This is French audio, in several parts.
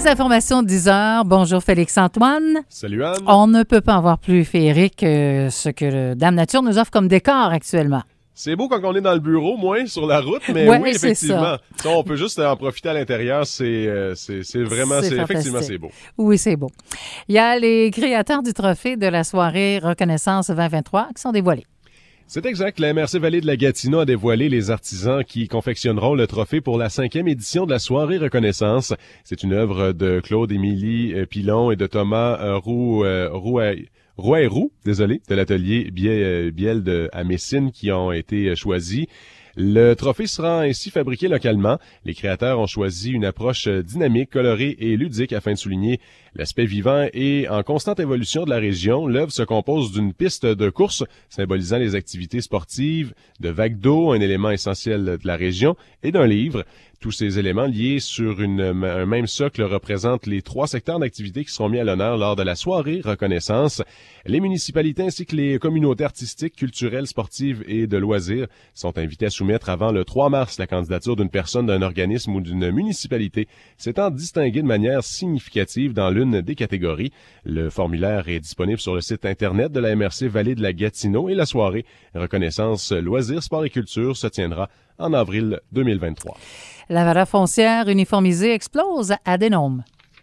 informations de 10 heures. Bonjour Félix-Antoine. Salut Anne. On ne peut pas avoir plus féerique que ce que Dame Nature nous offre comme décor actuellement. C'est beau quand on est dans le bureau, moins sur la route, mais ouais, oui, effectivement. Ça, on peut juste en profiter à l'intérieur. C'est vraiment, effectivement, c'est beau. Oui, c'est beau. Il y a les créateurs du trophée de la soirée Reconnaissance 2023 qui sont dévoilés. C'est exact. La MRC Vallée de la Gatineau a dévoilé les artisans qui confectionneront le trophée pour la 5e édition de la soirée Reconnaissance. C'est une œuvre de Claude-Émilie Pilon et de Thomas Roux, de l'atelier Biel à Messine qui ont été choisis. Le trophée sera ainsi fabriqué localement. Les créateurs ont choisi une approche dynamique, colorée et ludique afin de souligner l'aspect vivant et en constante évolution de la région. L'œuvre se compose d'une piste de course symbolisant les activités sportives, de vagues d'eau, un élément essentiel de la région, et d'un livre. Tous ces éléments liés sur un même socle représentent les 3 secteurs d'activité qui seront mis à l'honneur lors de la soirée Reconnaissance. Les municipalités ainsi que les communautés artistiques, culturelles, sportives et de loisirs sont invités à soumettre avant le 3 mars la candidature d'une personne, d'un organisme ou d'une municipalité s'étant distinguée de manière significative dans l'une des catégories. Le formulaire est disponible sur le site Internet de la MRC Vallée de la Gatineau et la soirée Reconnaissance loisirs, sport et culture se tiendra en avril 2023. La valeur foncière uniformisée explose à Denôme.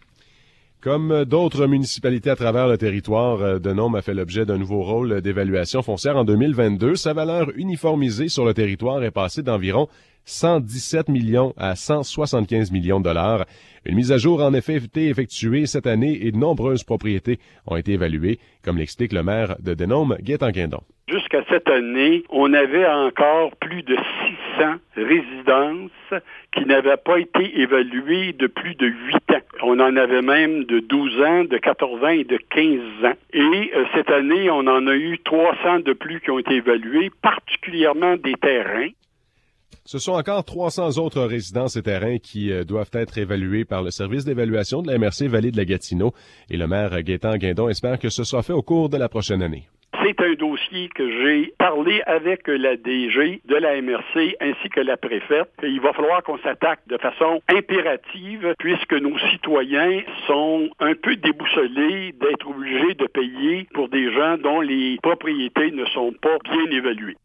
Comme d'autres municipalités à travers le territoire, Denôme a fait l'objet d'un nouveau rôle d'évaluation foncière en 2022. Sa valeur uniformisée sur le territoire est passée d'environ 117 millions à 175 millions de dollars. Une mise à jour a en effet été effectuée cette année et de nombreuses propriétés ont été évaluées, comme l'explique le maire de Denôme, Gaétan Guindon. Jusqu'à cette année, on avait encore plus de 600 résidences qui n'avaient pas été évaluées de plus de 8 ans. On en avait même de 12 ans, de 14 ans et de 15 ans. Et cette année, on en a eu 300 de plus qui ont été évalués, particulièrement des terrains. Ce sont encore 300 autres résidences et terrains qui doivent être évalués par le service d'évaluation de la MRC Vallée de la Gatineau. Et le maire Gaétan Guindon espère que ce sera fait au cours de la prochaine année. C'est un dossier que j'ai parlé avec la DG de la MRC ainsi que la préfète. Il va falloir qu'on s'attaque de façon impérative puisque nos citoyens sont un peu déboussolés d'être obligés de payer pour des gens dont les propriétés ne sont pas bien évaluées.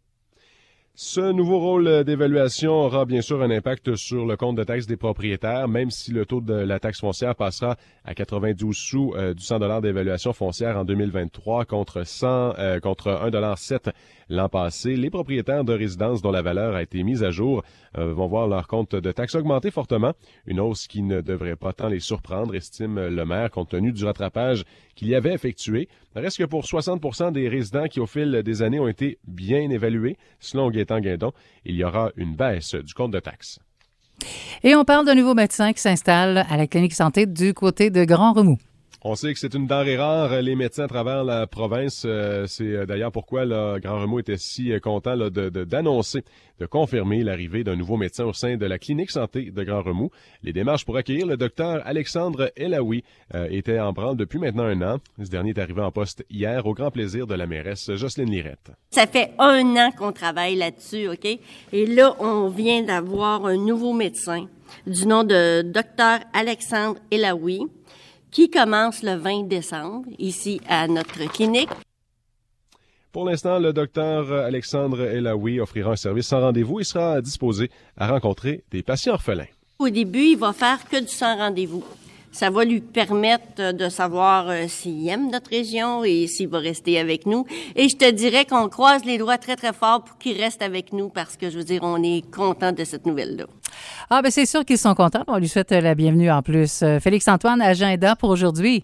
Ce nouveau rôle d'évaluation aura bien sûr un impact sur le compte de taxe des propriétaires, même si le taux de la taxe foncière passera à 92 sous du 100 $ d'évaluation foncière en 2023 contre 1,07 $ l'an passé. Les propriétaires de résidences dont la valeur a été mise à jour vont voir leur compte de taxe augmenter fortement, une hausse qui ne devrait pas tant les surprendre, estime le maire, compte tenu du rattrapage qu'il y avait effectué. Reste que pour 60% des résidents qui, au fil des années, ont été bien évalués, selon Gaétan Guindon, il y aura une baisse du compte de taxes. Et on parle d'un nouveau médecin qui s'installe à la clinique santé du côté de Grand-Remous. On sait que c'est une denrée rare, les médecins à travers la province. C'est d'ailleurs pourquoi Grand-Remous était si content d'annoncer, de confirmer l'arrivée d'un nouveau médecin au sein de la clinique santé de Grand-Remous. Les démarches pour accueillir le docteur Alexandre Elaoui étaient en branle depuis maintenant 1 an. Ce dernier est arrivé en poste hier au grand plaisir de la mairesse Jocelyne Lirette. Ça fait 1 an qu'on travaille là-dessus, OK? Et là, on vient d'avoir un nouveau médecin du nom de docteur Alexandre Elaoui, qui commence le 20 décembre, ici à notre clinique. Pour l'instant, le docteur Alexandre Elaoui offrira un service sans rendez-vous et sera disposé à rencontrer des patients orphelins. Au début, il va faire que du sans rendez-vous. Ça va lui permettre de savoir s'il aime notre région et s'il va rester avec nous. Et je te dirais qu'on croise les doigts très, très fort pour qu'il reste avec nous parce que, je veux dire, on est content de cette nouvelle-là. Ah, ben c'est sûr qu'ils sont contents. On lui souhaite la bienvenue en plus. Félix-Antoine, agenda pour aujourd'hui.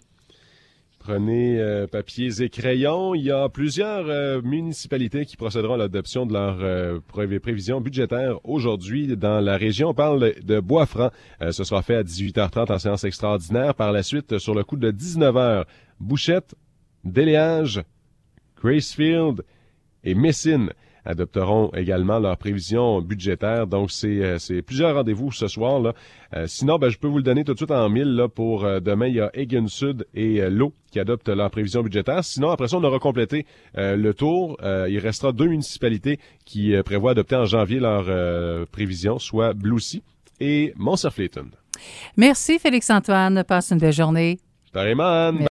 Prenez papiers et crayons. Il y a plusieurs municipalités qui procéderont à l'adoption de leurs prévisions budgétaires aujourd'hui dans la région. On parle de Bois-Franc. Ce sera fait à 18h30 en séance extraordinaire. Par la suite, sur le coup de 19h, Bouchette, Déléage, Gracefield et Messine adopteront également leurs prévisions budgétaires. Donc, c'est plusieurs rendez-vous ce soir, là. Sinon, je peux vous le donner tout de suite en mille, là, pour demain, il y a Egan Sud et L'Eau qui adoptent leurs prévisions budgétaires. Sinon, après ça, on aura complété le tour. Il restera 2 municipalités qui prévoient adopter en janvier leurs prévisions, soit Blue Sea et Montserrat-Fléton. Merci, Félix-Antoine. Passe une belle journée. Pareillement, Anne.